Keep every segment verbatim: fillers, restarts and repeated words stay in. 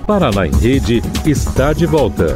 Paraná em Rede está de volta.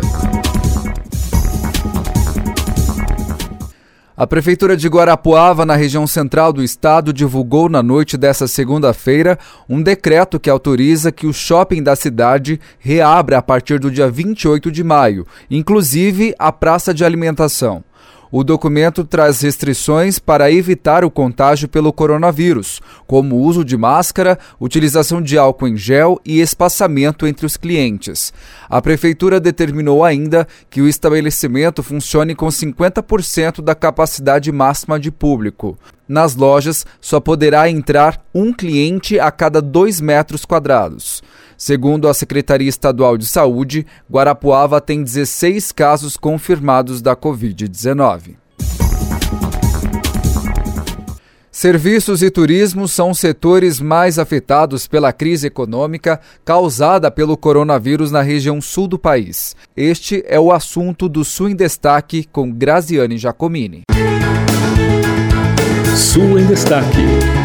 A Prefeitura de Guarapuava, na região central do estado, divulgou na noite desta segunda-feira um decreto que autoriza que o shopping da cidade reabra a partir do dia vinte e oito de maio, inclusive a praça de alimentação. O documento traz restrições para evitar o contágio pelo coronavírus, como o uso de máscara, utilização de álcool em gel e espaçamento entre os clientes. A Prefeitura determinou ainda que o estabelecimento funcione com cinquenta por cento da capacidade máxima de público. Nas lojas, só poderá entrar um cliente a cada dois metros quadrados. Segundo a Secretaria Estadual de Saúde, Guarapuava tem dezesseis casos confirmados da covid dezenove. Serviços e turismo são os setores mais afetados pela crise econômica causada pelo coronavírus na região sul do país. Este é o assunto do Sul em Destaque com Graziane Giacomini. Sul em Destaque.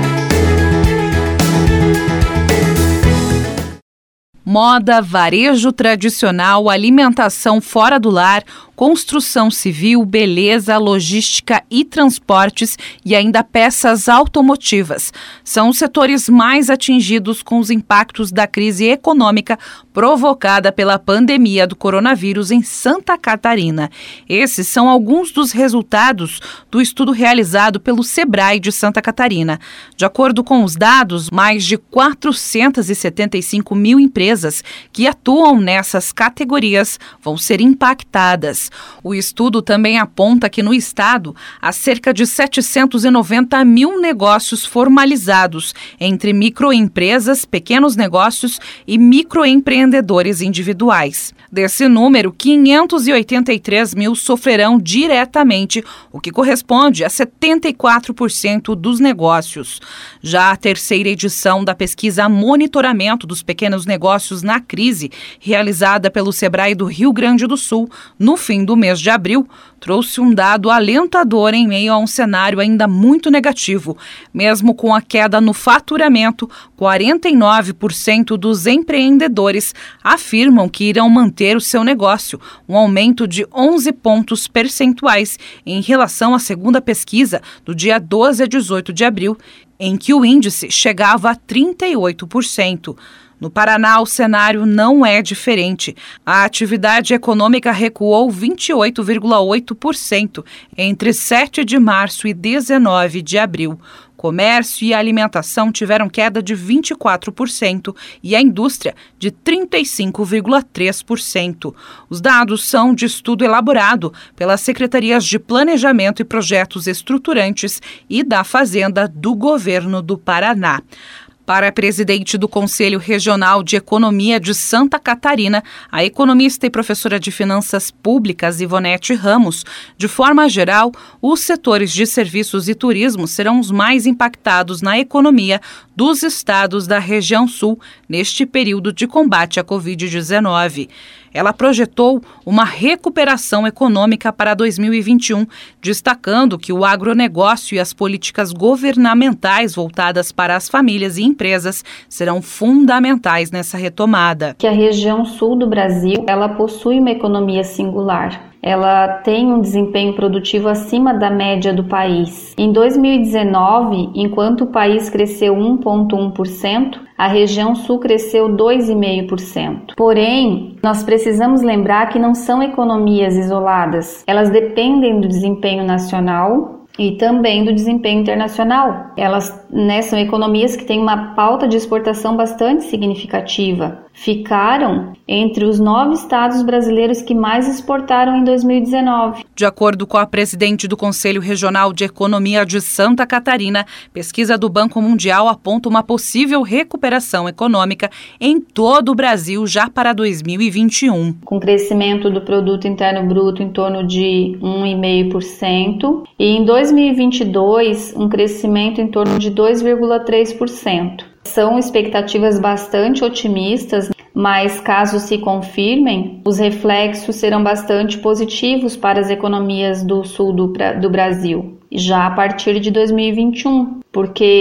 Moda, varejo tradicional, alimentação fora do lar, construção civil, beleza, logística e transportes e ainda peças automotivas. São os setores mais atingidos com os impactos da crise econômica provocada pela pandemia do coronavírus em Santa Catarina. Esses são alguns dos resultados do estudo realizado pelo Sebrae de Santa Catarina. De acordo com os dados, mais de quatrocentas e setenta e cinco mil empresas que atuam nessas categorias vão ser impactadas. O estudo também aponta que no estado há cerca de setecentos e noventa mil negócios formalizados entre microempresas, pequenos negócios e microempreendedores individuais. Desse número, quinhentos e oitenta e três mil sofrerão diretamente, o que corresponde a setenta e quatro por cento dos negócios. Já a terceira edição da pesquisa Monitoramento dos Pequenos Negócios na Crise, realizada pelo Sebrae do Rio Grande do Sul, no fim do mês de abril, trouxe um dado alentador em meio a um cenário ainda muito negativo. Mesmo com a queda no faturamento, quarenta e nove por cento dos empreendedores afirmam que irão manter o seu negócio, um aumento de onze pontos percentuais em relação à segunda pesquisa do dia doze a dezoito de abril, em que o índice chegava a trinta e oito por cento. No Paraná, o cenário não é diferente. A atividade econômica recuou vinte e oito vírgula oito por cento entre sete de março e dezenove de abril. Comércio e alimentação tiveram queda de vinte e quatro por cento e a indústria de trinta e cinco vírgula três por cento. Os dados são de estudo elaborado pelas Secretarias de Planejamento e Projetos Estruturantes e da Fazenda do Governo do Paraná. Para a presidente do Conselho Regional de Economia de Santa Catarina, a economista e professora de Finanças Públicas Ivonete Ramos, de forma geral, os setores de serviços e turismo serão os mais impactados na economia dos estados da região sul neste período de combate à covid dezenove. Ela projetou uma recuperação econômica para dois mil e vinte e um, destacando que o agronegócio e as políticas governamentais voltadas para as famílias e empresas serão fundamentais nessa retomada. Que a região sul do Brasil, ela possui uma economia singular. Ela tem um desempenho produtivo acima da média do país. Em dois mil e dezenove, enquanto o país cresceu um vírgula um por cento, a região sul cresceu dois vírgula cinco por cento. Porém, nós precisamos lembrar que não são economias isoladas. Elas dependem do desempenho nacional e também do desempenho internacional. Elas, né, são economias que têm uma pauta de exportação bastante significativa. Ficaram entre os nove estados brasileiros que mais exportaram em dois mil e dezenove. De acordo com a presidente do Conselho Regional de Economia de Santa Catarina, pesquisa do Banco Mundial aponta uma possível recuperação econômica em todo o Brasil já para dois mil e vinte e um. Com crescimento do Produto Interno Bruto em torno de um vírgula cinco por cento e em dois mil e vinte e dois um crescimento em torno de dois vírgula três por cento. São expectativas bastante otimistas, mas caso se confirmem, os reflexos serão bastante positivos para as economias do sul do, do Brasil, já a partir de dois mil e vinte e um, porque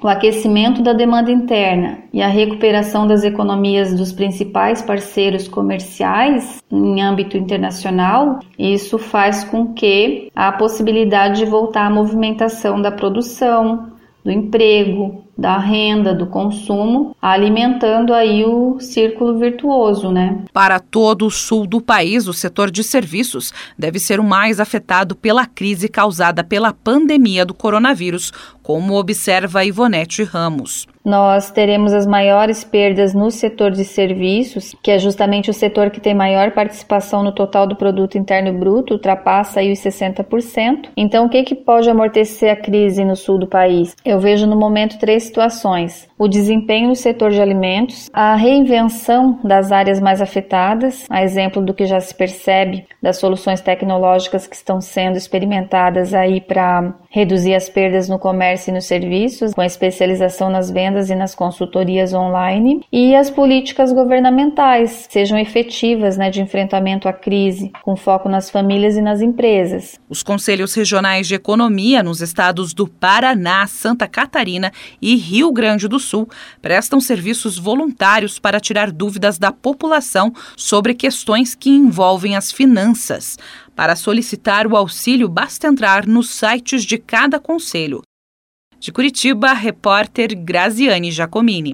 o aquecimento da demanda interna e a recuperação das economias dos principais parceiros comerciais em âmbito internacional, isso faz com que a possibilidade de voltar à movimentação da produção, do emprego, da renda, do consumo, alimentando aí o círculo virtuoso, né? Para todo o sul do país, o setor de serviços deve ser o mais afetado pela crise causada pela pandemia do coronavírus, como observa Ivonete Ramos. Nós teremos as maiores perdas no setor de serviços, que é justamente o setor que tem maior participação no total do produto interno bruto, ultrapassa aí os sessenta por cento. Então, o que, que pode amortecer a crise no sul do país? Eu vejo no momento três situações: o desempenho no setor de alimentos, a reinvenção das áreas mais afetadas, a exemplo do que já se percebe das soluções tecnológicas que estão sendo experimentadas aí para reduzir as perdas no comércio e nos serviços, com a especialização nas vendas e nas consultorias online, e as políticas governamentais sejam efetivas, né, de enfrentamento à crise, com foco nas famílias e nas empresas. Os conselhos regionais de economia nos estados do Paraná, Santa Catarina e Rio Grande do Sul prestam serviços voluntários para tirar dúvidas da população sobre questões que envolvem as finanças. Para solicitar o auxílio, basta entrar nos sites de cada conselho. De Curitiba, a repórter Graziane Giacomini.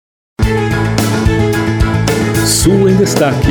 Sul em Destaque.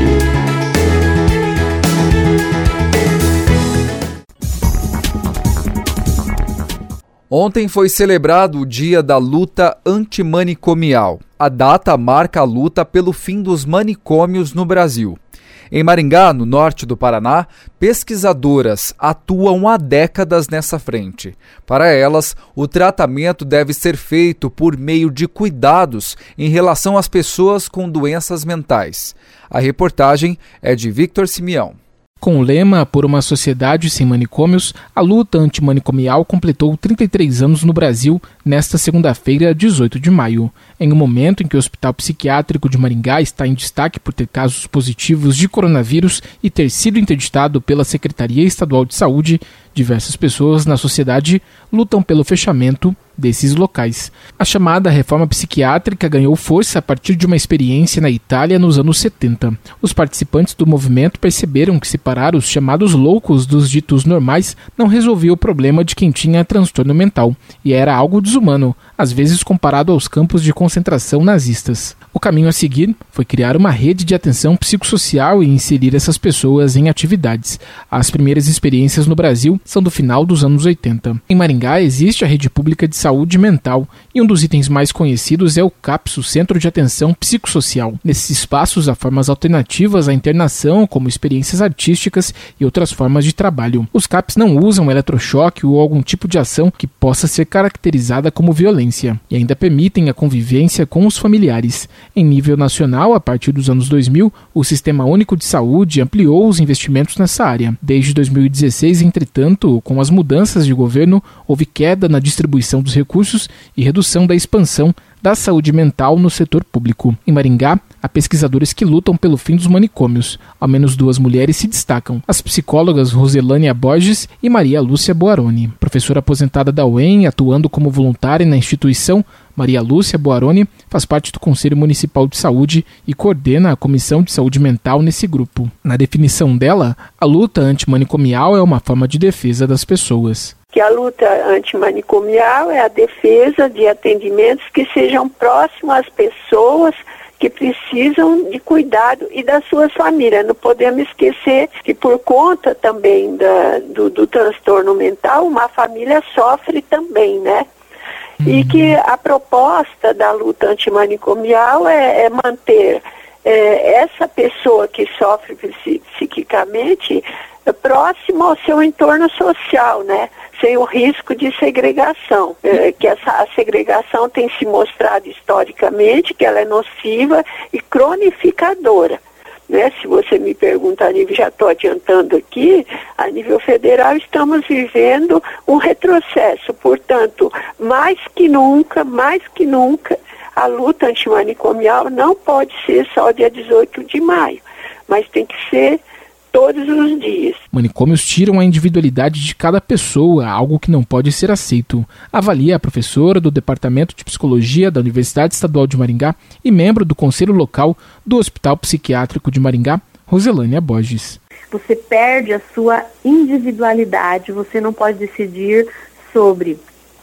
Ontem foi celebrado o Dia da Luta Antimanicomial. A data marca a luta pelo fim dos manicômios no Brasil. Em Maringá, no norte do Paraná, pesquisadoras atuam há décadas nessa frente. Para elas, o tratamento deve ser feito por meio de cuidados em relação às pessoas com doenças mentais. A reportagem é de Victor Simeão. Com o lema Por uma Sociedade Sem Manicômios, a luta antimanicomial completou trinta e três anos no Brasil nesta segunda-feira, dezoito de maio. Em um momento em que o Hospital Psiquiátrico de Maringá está em destaque por ter casos positivos de coronavírus e ter sido interditado pela Secretaria Estadual de Saúde, diversas pessoas na sociedade lutam pelo fechamento desses locais. A chamada reforma psiquiátrica ganhou força a partir de uma experiência na Itália nos anos setenta. Os participantes do movimento perceberam que separar os chamados loucos dos ditos normais não resolvia o problema de quem tinha transtorno mental, e era algo desumano, às vezes comparado aos campos de concentração nazistas. O caminho a seguir foi criar uma rede de atenção psicossocial e inserir essas pessoas em atividades. As primeiras experiências no Brasil são do final dos anos oitenta. Em Maringá existe a rede pública de saúde mental e um dos itens mais conhecidos é o CAPS, o Centro de Atenção Psicossocial. Nesses espaços há formas alternativas à internação, como experiências artísticas e outras formas de trabalho. Os CAPS não usam eletrochoque ou algum tipo de ação que possa ser caracterizada como violência e ainda permitem a convivência com os familiares. Em nível nacional, a partir dos anos dois mil, o Sistema Único de Saúde ampliou os investimentos nessa área. Desde dois mil e dezesseis, entretanto, com as mudanças de governo, houve queda na distribuição dos recursos e redução da expansão da saúde mental no setor público. Em Maringá, há pesquisadores que lutam pelo fim dos manicômios. Ao menos duas mulheres se destacam, as psicólogas Roselânia Borges e Maria Lúcia Boaroni. Professora aposentada da U E M, atuando como voluntária na instituição, Maria Lúcia Boaroni faz parte do Conselho Municipal de Saúde e coordena a Comissão de Saúde Mental nesse grupo. Na definição dela, a luta antimanicomial é uma forma de defesa das pessoas. Que a luta antimanicomial é a defesa de atendimentos que sejam próximos às pessoas que precisam de cuidado e das suas famílias. Não podemos esquecer que por conta também da, do, do transtorno mental, uma família sofre também, né? E que a proposta da luta antimanicomial é, é manter é, essa pessoa que sofre psiquicamente próximo ao seu entorno social, né? Sem o risco de segregação, é, que essa a segregação tem se mostrado historicamente que ela é nociva e cronificadora. Né? Se você me pergunta a nível, já estou adiantando aqui, a nível federal estamos vivendo um retrocesso. Portanto, mais que nunca, mais que nunca, a luta antimanicomial não pode ser só dia dezoito de maio, mas tem que ser todos os dias. Manicômios tiram a individualidade de cada pessoa, algo que não pode ser aceito. Avalia a professora do Departamento de Psicologia da Universidade Estadual de Maringá e membro do Conselho Local do Hospital Psiquiátrico de Maringá, Roselânia Borges. Você perde a sua individualidade, você não pode decidir sobre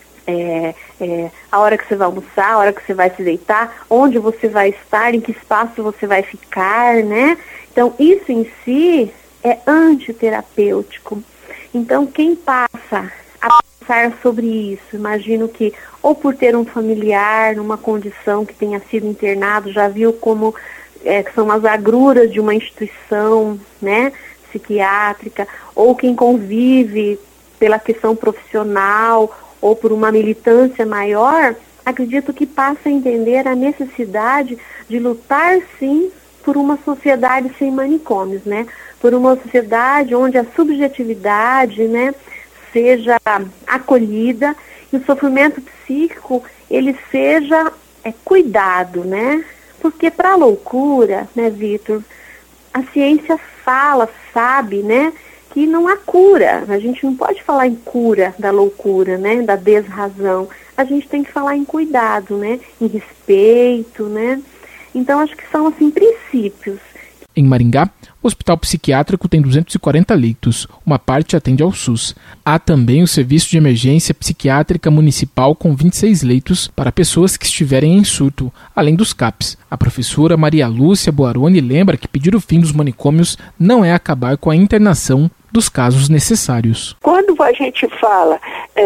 é, é, a hora que você vai almoçar, a hora que você vai se deitar, onde você vai estar, em que espaço você vai ficar, né? Então, isso em si é antiterapêutico. Então, quem passa a pensar sobre isso, imagino que, ou por ter um familiar numa condição que tenha sido internado, já viu como é, são as agruras de uma instituição, né, psiquiátrica, ou quem convive pela questão profissional ou por uma militância maior, acredito que passa a entender a necessidade de lutar, sim, por uma sociedade sem manicômios, né? Por uma sociedade onde a subjetividade, né, seja acolhida e o sofrimento psíquico ele seja é, cuidado, né? Porque para a loucura, né, Vitor, a ciência fala, sabe, né, que não há cura. A gente não pode falar em cura da loucura, né, da desrazão. A gente tem que falar em cuidado, né, em respeito, né. Então, acho que são, assim, princípios. Em Maringá, o Hospital Psiquiátrico tem duzentos e quarenta leitos, uma parte atende ao SUS. Há também o Serviço de Emergência Psiquiátrica Municipal com vinte e seis leitos para pessoas que estiverem em surto, além dos C A Ps. A professora Maria Lúcia Boaroni lembra que pedir o fim dos manicômios não é acabar com a internação dos casos necessários. Quando a gente fala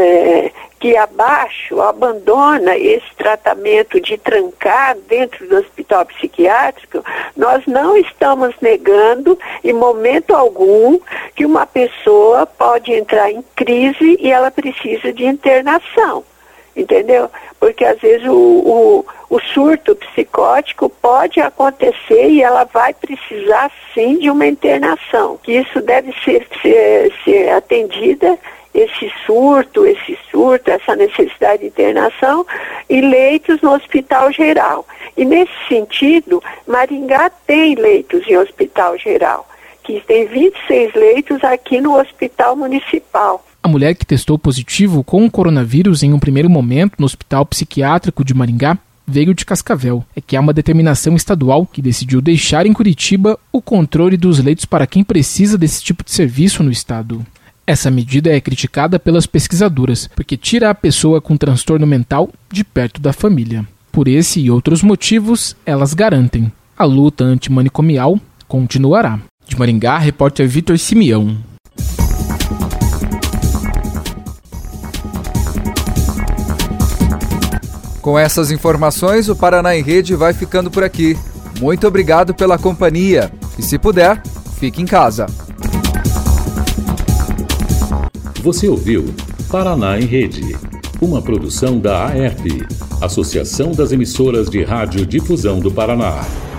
é, que abaixo abandona esse tratamento de trancar dentro do hospital psiquiátrico, nós não estamos negando em momento algum que uma pessoa pode entrar em crise e ela precisa de internação, entendeu? Porque às vezes o, o, o surto psicótico pode acontecer e ela vai precisar sim de uma internação, que isso deve ser, ser, ser atendida, esse surto, esse surto, essa necessidade de internação e leitos no hospital geral. E nesse sentido, Maringá tem leitos em hospital geral, que tem vinte e seis leitos aqui no hospital municipal. A mulher que testou positivo com o coronavírus em um primeiro momento no Hospital Psiquiátrico de Maringá veio de Cascavel. É que há uma determinação estadual que decidiu deixar em Curitiba o controle dos leitos para quem precisa desse tipo de serviço no estado. Essa medida é criticada pelas pesquisadoras, porque tira a pessoa com transtorno mental de perto da família. Por esse e outros motivos, elas garantem: a luta antimanicomial continuará. De Maringá, repórter Vitor Simeão. Com essas informações, o Paraná em Rede vai ficando por aqui. Muito obrigado pela companhia. E se puder, fique em casa. Você ouviu Paraná em Rede, uma produção da A E P, Associação das Emissoras de Rádio Difusão do Paraná.